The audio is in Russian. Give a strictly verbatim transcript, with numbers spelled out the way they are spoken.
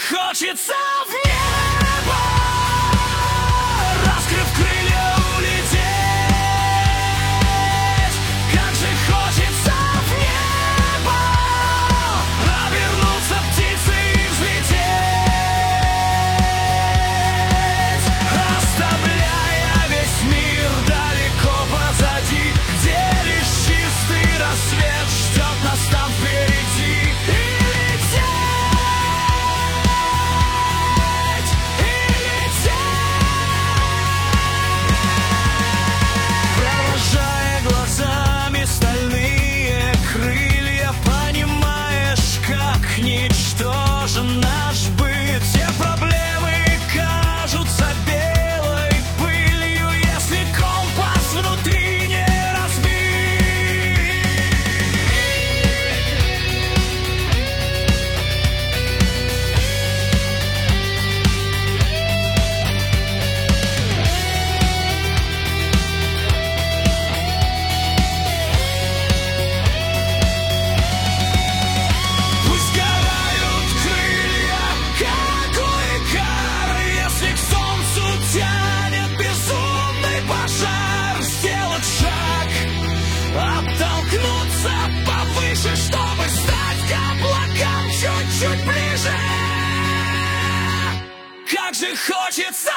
хочется в небо, раскрыв крылья улететь. Как же хочется в небо, обернуться птицей и взлететь, оставляя весь мир далеко позади, где лишь чистый рассвет ждет нас там впереди. Ничтожен наш быт, все проблемы кажутся белой пылью, если компас внутри не разбит. Оттолкнуться повыше, чтобы стать к облакам чуть-чуть ближе. Как же хочется